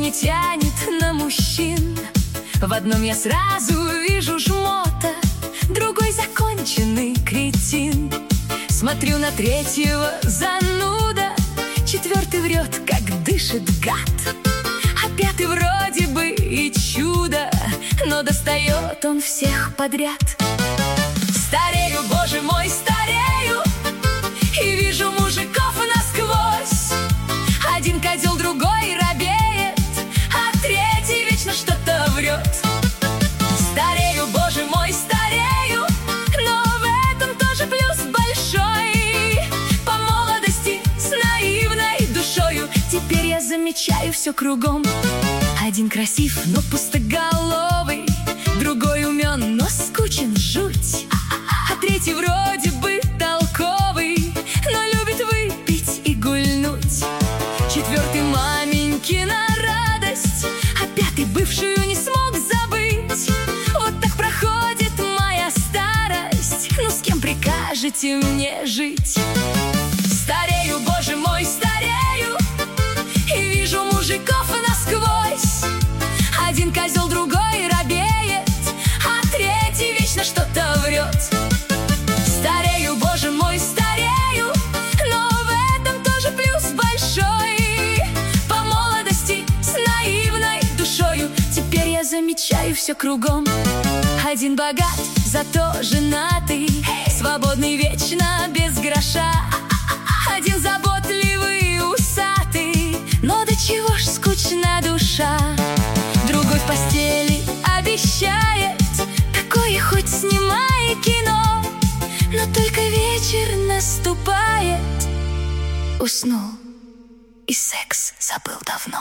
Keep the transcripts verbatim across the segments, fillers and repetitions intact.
не тянет на мужчин. В одном я сразу вижу жмота, другой законченный кретин. Смотрю на третьего зануда, четвертый врет, как дышит гад, а пятый вроде бы и чудо, но достает он всех подряд. Старею, боже мой, старею, и вижу мужиков насквозь. Один козел, другой робеет, а третий вечно что-то врет. Старею, боже мой, старею, но в этом тоже плюс большой. По молодости с наивной душою теперь я замечаю все кругом. Один красив, но пустоголовый, другой умен, но скучен жуть, а третий вроде бы толковый, но любит выпить и гульнуть. Четвертый маменькина радость, а пятый бывшую не смог забыть. Вот так проходит моя старость, ну с кем прикажете мне жить? Старею, боже мой, старею, и вижу мужиков насквозь. Один козел, другой робеет, а третий вечно что-то врет. Старею, боже мой, старею, но в этом тоже плюс большой. По молодости с наивной душою теперь я замечаю все кругом. Один богат, зато женатый, свободный вечно без гроша. Один заботливый, усатый, но до чего ж скучна душа. Другой в постели обещает такое хоть снимай кино, но только вечер наступает, уснул и секс забыл давно.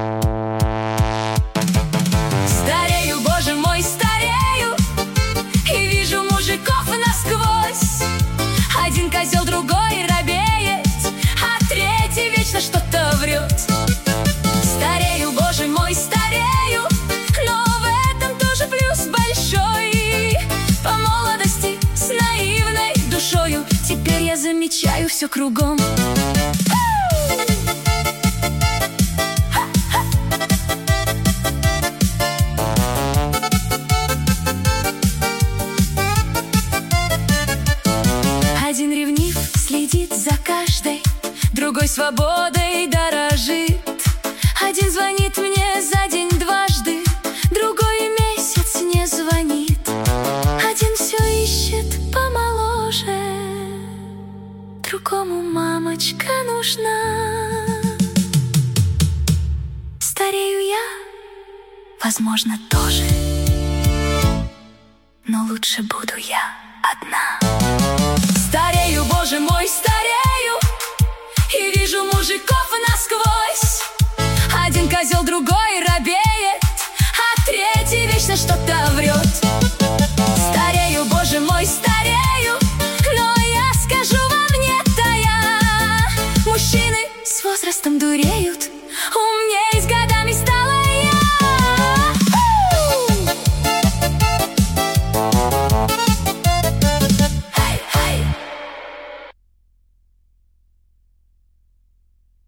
Старею, боже мой, старею, и вижу мужиков насквозь. Один козел, другой робеет, а третий вечно что-то врет. Старею, боже мой, старею, но в этом тоже плюс большой. По молодости с наивной душою теперь я замечаю все кругом. Один ревнив, следит за каждой, другой свободой дорожит. Один звонит мне за день дважды, другой месяц не звонит. Один все ищет помоложе, другому мамочка нужна. Старею я, возможно, тоже, но лучше буду я одна. Старею, боже мой, старею, и вижу мужиков насквозь. Один козел, другой робеет, а третий вечно что-то врет. Старею, боже мой, старею, но я скажу вам, нет, а я. Мужчины с возрастом дуреют, умнее